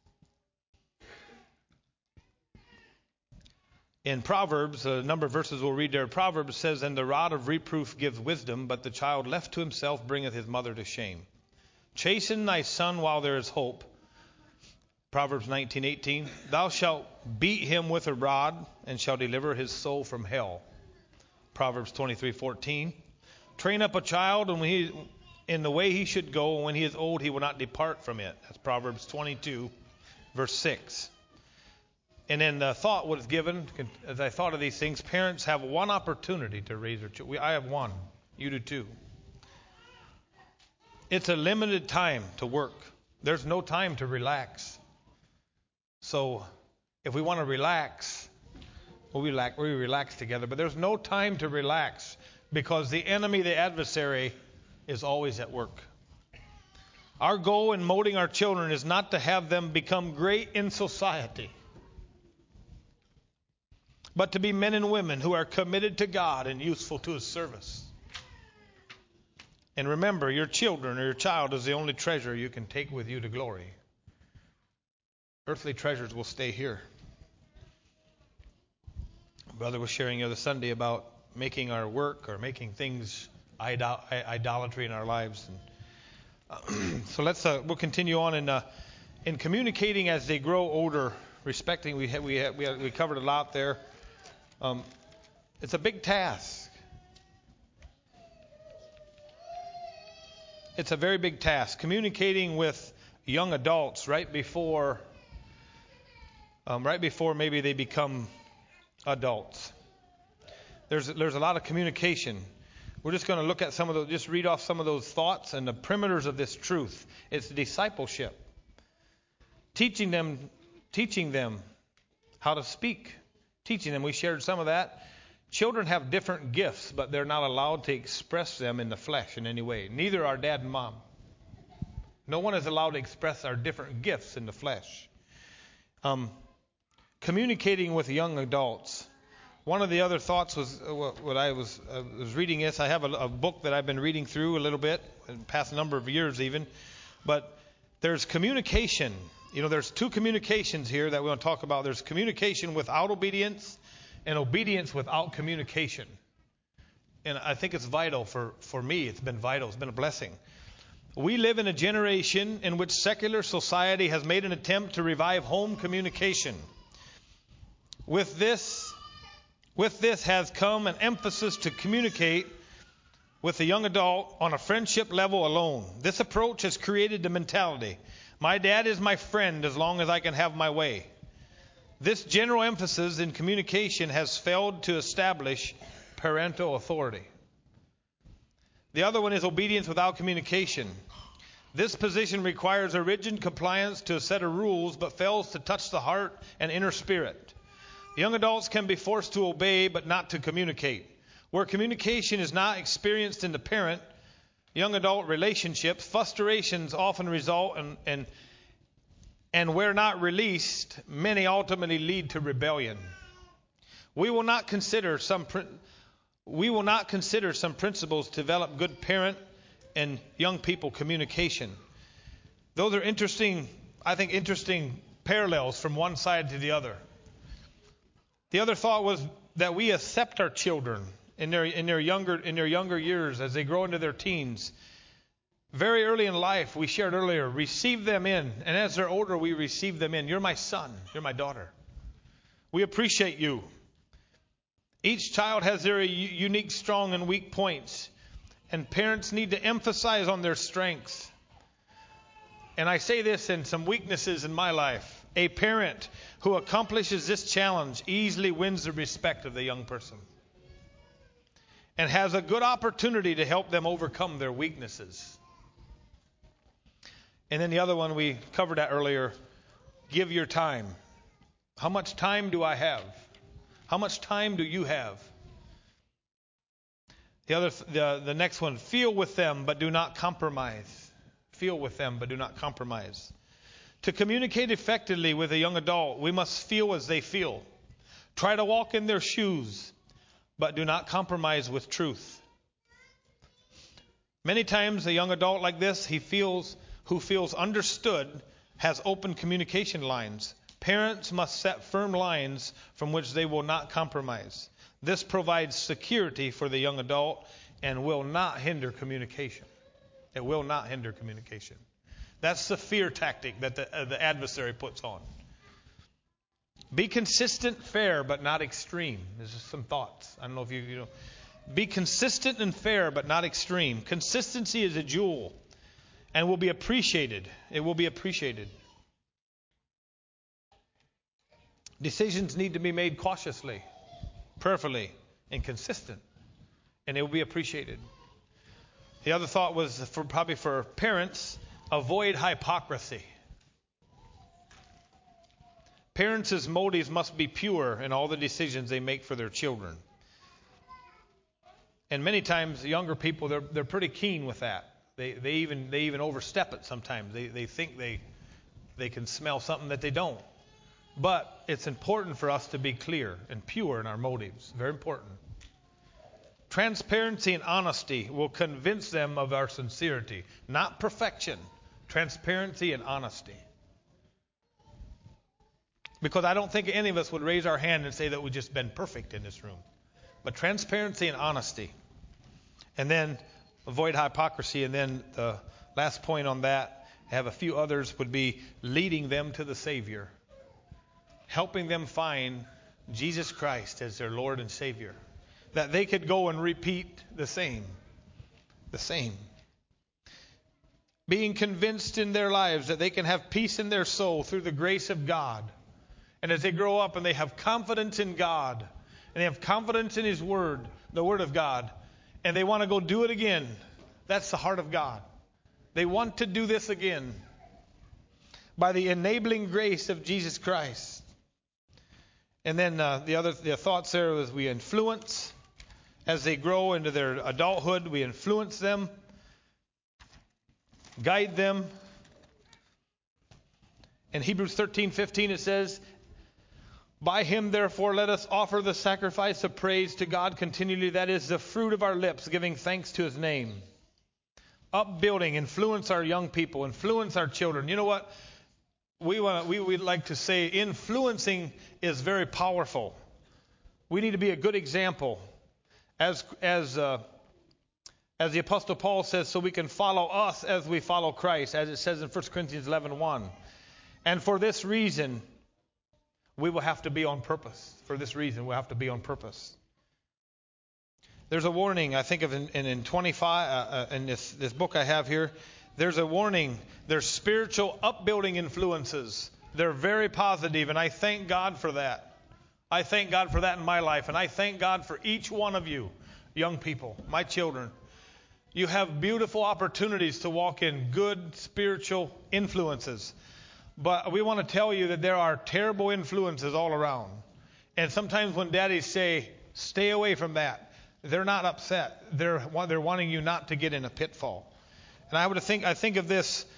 In Proverbs, a number of verses we'll read there, Proverbs says, "And the rod of reproof gives wisdom, but the child left to himself bringeth his mother to shame. Chasten thy son while there is hope." Proverbs 19:18, "Thou shalt beat him with a rod, and shall deliver his soul from hell." Proverbs 23:14, "Train up a child in the way he should go, and when he is old he will not depart from it." That's Proverbs 22, verse 6. And then the thought was given, as I thought of these things, parents have one opportunity to raise their children. I have one. You do too. It's a limited time to work. There's no time to relax. So if we want to relax, we relax together. But there's no time to relax because the enemy, the adversary, is always at work. Our goal in molding our children is not to have them become great in society, but to be men and women who are committed to God and useful to His service. And remember, your children or your child is the only treasure you can take with you to glory. Earthly treasures will stay here. Brother was sharing the other Sunday about making our work or making things idolatry in our lives. And so we'll continue on in communicating as they grow older. Respecting, we covered a lot there. It's a big task. It's a very big task. Communicating with young adults right before maybe they become adults. There's a lot of communication. We're just going to look at just read off some of those thoughts and the perimeters of this truth. It's discipleship. Teaching them how to speak. Teaching them. We shared some of that. Children have different gifts, but they're not allowed to express them in the flesh in any way. Neither are dad and mom. No one is allowed to express our different gifts in the flesh. Communicating with young adults. One of the other thoughts was what I was reading this. I have a book that I've been reading through a little bit, in the past number of years even. But there's communication. There's two communications here that we want to talk about. There's communication without obedience and obedience without communication. And I think it's vital for me. It's been vital. It's been a blessing. We live in a generation in which secular society has made an attempt to revive home communication. With this has come an emphasis to communicate with the young adult on a friendship level alone. This approach has created the mentality, my dad is my friend as long as I can have my way. This general emphasis in communication has failed to establish parental authority. The other one is obedience without communication. This position requires a rigid compliance to a set of rules, but fails to touch the heart and inner spirit. Young adults can be forced to obey, but not to communicate. Where communication is not experienced in the parent, young adult relationships, frustrations often result and where not released, many ultimately lead to rebellion. We will not consider some principles to develop good parent and young people communication. Those are interesting parallels from one side to the other. The other thought was that we accept our children in their younger years as they grow into their teens. Very early in life, we shared earlier, receive them in. And as they're older, we receive them in. You're my son. You're my daughter. We appreciate you. Each child has their unique strong and weak points. And parents need to emphasize on their strengths. And I say this in some weaknesses in my life. A parent who accomplishes this challenge easily wins the respect of the young person and has a good opportunity to help them overcome their weaknesses. And then the other one we covered that earlier, give your time. How much time do I have? How much time do you have? The next one, feel with them but do not compromise. Feel with them but do not compromise. To communicate effectively with a young adult, we must feel as they feel. Try to walk in their shoes. but do not compromise with truth. Many times a young adult like this, who feels understood, has open communication lines. Parents must set firm lines from which they will not compromise. This provides security for the young adult and will not hinder communication. It will not hinder communication. That's the fear tactic that the adversary puts on. Be consistent, fair, but not extreme. There's just some thoughts. I don't know if you know. Be consistent and fair, but not extreme. Consistency is a jewel and will be appreciated. It will be appreciated. Decisions need to be made cautiously, prayerfully, and consistent, and it will be appreciated. The other thought was probably for parents, avoid hypocrisy. Parents' motives must be pure in all the decisions they make for their children. And many times, younger people, they're pretty keen with that. They even overstep it sometimes. They think they can smell something that they don't. But it's important for us to be clear and pure in our motives. Very important. Transparency and honesty will convince them of our sincerity. Not perfection. Transparency and honesty. Because I don't think any of us would raise our hand and say that we've just been perfect in this room. But transparency and honesty. And then avoid hypocrisy. And then the last point on that, I have a few others, would be leading them to the Savior. Helping them find Jesus Christ as their Lord and Savior. That they could go and repeat the same. The same. Being convinced in their lives that they can have peace in their soul through the grace of God. And as they grow up and they have confidence in God, and they have confidence in His Word, the Word of God, and they want to go do it again, that's the heart of God. They want to do this again by the enabling grace of Jesus Christ. And then the thoughts there was we influence. As they grow into their adulthood, we influence them, guide them. In Hebrews 13:15 it says, by Him, therefore, let us offer the sacrifice of praise to God continually. That is the fruit of our lips, giving thanks to His name. Upbuilding, influence our young people, influence our children. You know what? We would like to say influencing is very powerful. We need to be a good example. As the Apostle Paul says, so we can follow us as we follow Christ, as it says in 1 Corinthians 11:1. And for this reason, we will have to be on purpose. For this reason, we'll have to be on purpose. There's a warning, I think of in 25, in this book I have here, there's a warning. There's spiritual upbuilding influences. They're very positive, and I thank God for that. I thank God for that in my life, and I thank God for each one of you, young people, my children. You have beautiful opportunities to walk in good spiritual influences. But we want to tell you that there are terrible influences all around. And sometimes when daddies say, stay away from that, they're not upset. They're wanting you not to get in a pitfall. And I think of this.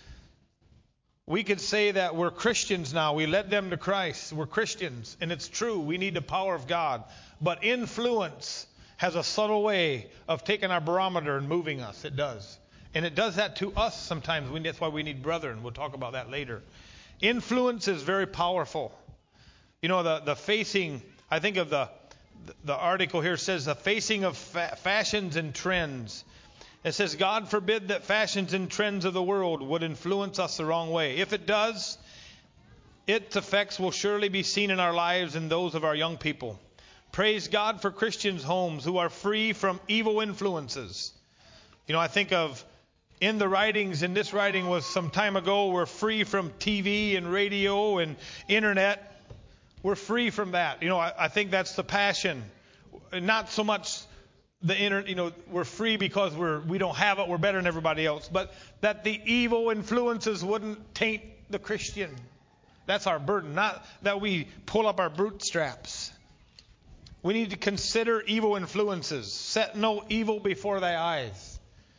We could say that we're Christians now. We led them to Christ. We're Christians. And it's true. We need the power of God. But influence has a subtle way of taking our barometer and moving us. It does. And it does that to us sometimes. That's why we need brethren. We'll talk about that later. Influence is very powerful. You know, the facing, I think of the article here says the facing of fashions and trends. It says, God forbid that fashions and trends of the world would influence us the wrong way. If it does, its effects will surely be seen in our lives and those of our young people. Praise God for Christians' homes who are free from evil influences. You know, I think of in the writings, and this writing was some time ago, we're free from TV and radio and internet. We're free from that. You know, I think that's the passion. Not so much the internet, you know, we're free because we don't have it, we're better than everybody else. But that the evil influences wouldn't taint the Christian. That's our burden, not that we pull up our bootstraps. We need to consider evil influences. Set no evil before thy eyes.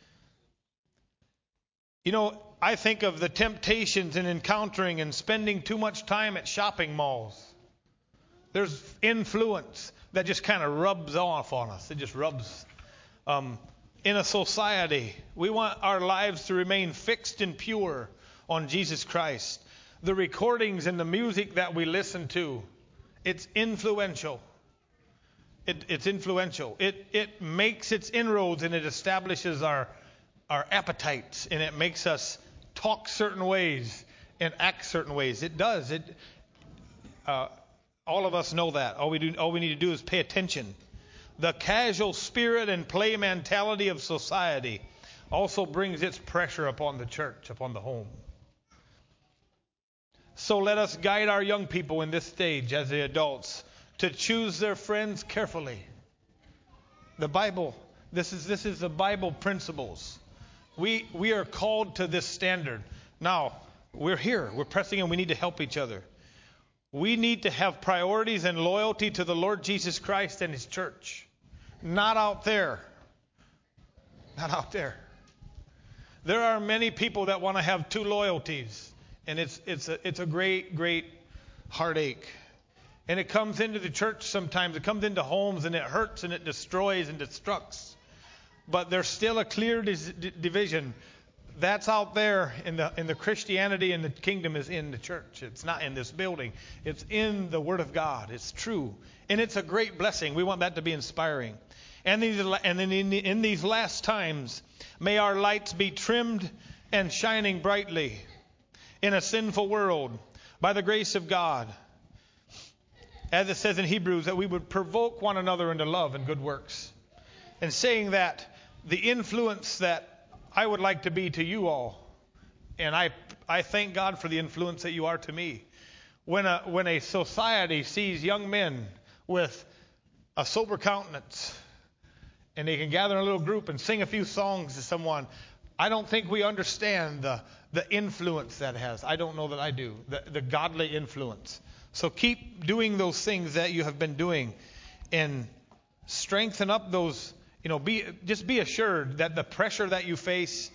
You know, I think of the temptations in encountering and spending too much time at shopping malls. There's influence. that just kind of rubs off on us. It just rubs. In a society, we want our lives to remain fixed and pure on Jesus Christ. The recordings and the music that we listen to, it's influential. It's influential. It makes its inroads and it establishes our appetites, and it makes us talk certain ways and act certain ways. It does. All of us know that. All we need to do is pay attention. The casual spirit and play mentality of society also brings its pressure upon the church, upon the home. So let us guide our young people in this stage as the adults to choose their friends carefully. The Bible, this is the Bible principles. We are called to this standard. Now, we're here. We're pressing in. We need to help each other. We need to have priorities and loyalty to the Lord Jesus Christ and His church. Not out there. Not out there. There are many people that want to have two loyalties, and it's a great heartache. And it comes into the church sometimes. It comes into homes, and it hurts, and it destroys and destructs. But there's still a clear division. That's out there in the Christianity, and the kingdom is in the church. It's not in this building. It's in the Word of God. It's true. And it's a great blessing. We want that to be inspiring. And in these last times, may our lights be trimmed and shining brightly in a sinful world by the grace of God. As it says in Hebrews, that we would provoke one another into love and good works. And saying that, the influence that I would like to be to you all, and I thank God for the influence that you are to me. When a society sees young men with a sober countenance, and they can gather in a little group and sing a few songs to someone, I don't think we understand the influence that has. I don't know that I do. The godly influence. So keep doing those things that you have been doing, and strengthen up those. Be assured that the pressure that you face,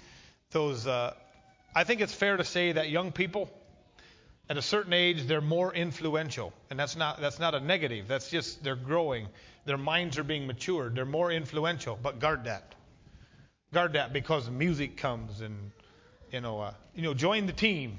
I think it's fair to say that young people at a certain age, they're more influential. And that's not a negative. That's just they're growing. Their minds are being matured. They're more influential. But guard that. Guard that, because music comes and, join the team.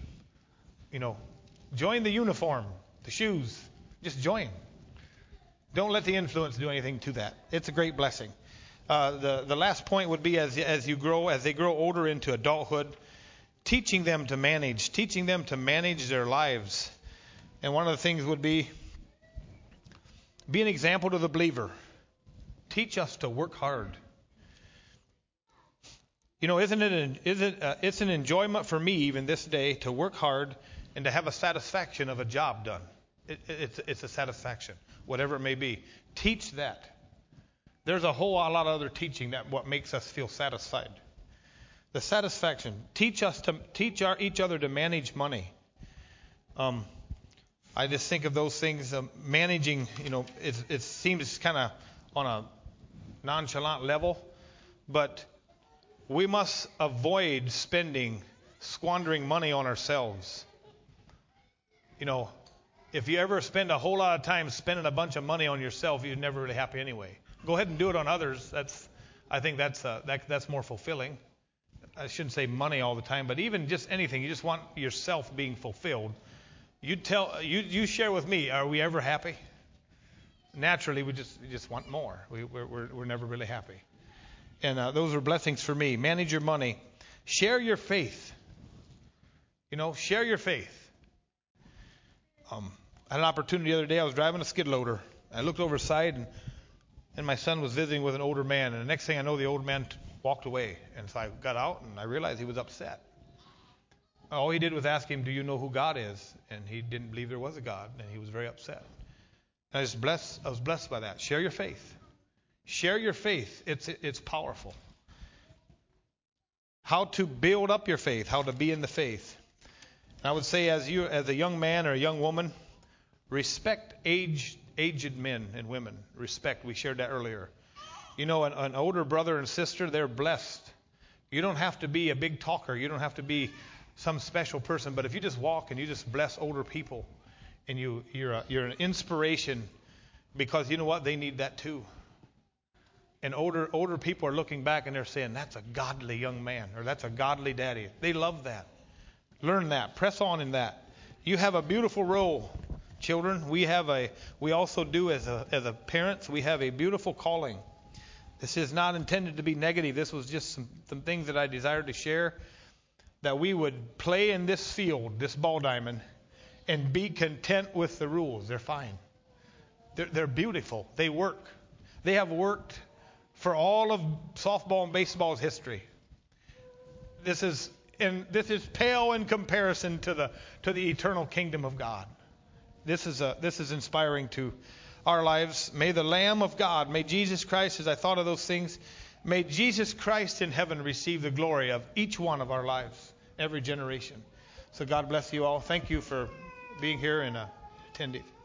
Join the uniform, the shoes. Just join. Don't let the influence do anything to that. It's a great blessing. The last point would be as they grow older into adulthood, teaching them to manage their lives. And one of the things would be an example to the believer. Teach us to work hard. It's an enjoyment for me even this day to work hard and to have a satisfaction of a job done. It's a satisfaction, whatever it may be. Teach that. There's a whole lot of other teaching that what makes us feel satisfied. The satisfaction. Teach each other to manage money. I just think of those things. Managing, it seems kind of on a nonchalant level, but we must avoid squandering money on ourselves. If you ever spend a whole lot of time spending a bunch of money on yourself, you're never really happy anyway. Go ahead and do it on others. I think that's more fulfilling. I shouldn't say money all the time, but even just anything. You just want yourself being fulfilled. You share with me. Are we ever happy? Naturally, we just want more. We're never really happy. And those are blessings for me. Manage your money. Share your faith. Share your faith. I had an opportunity the other day. I was driving a skid loader. I looked over the side, and my son was visiting with an older man. And the next thing I know, the old man walked away. And so I got out, and I realized he was upset. All he did was ask him, "Do you know who God is?" And he didn't believe there was a God, and he was very upset. And I was blessed by that. Share your faith. Share your faith. It's powerful. How to build up your faith. How to be in the faith. And I would say, as a young man or a young woman, respect aged men and women. Respect. We shared that earlier. An older brother and sister, they're blessed. You don't have to be a big talker. You don't have to be some special person. But if you just walk and you just bless older people, and you're an inspiration, Because you know what? They need that too. And older people are looking back and they're saying, that's a godly young man, or that's a godly daddy. They love that. Learn that. Press on in that. You have a beautiful role, children. We also do as a parents, we have a beautiful calling. This is not intended to be negative. This was just some things that I desired to share, that we would play in this field, this ball diamond, and be content with the rules. They're fine. They're beautiful. They work. They have worked for all of softball and baseball's history. This is pale in comparison to the eternal kingdom of God. This is inspiring to our lives. May the Lamb of God, may Jesus Christ, as I thought of those things, may Jesus Christ in heaven receive the glory of each one of our lives, every generation. So God bless you all. Thank you for being here and attending.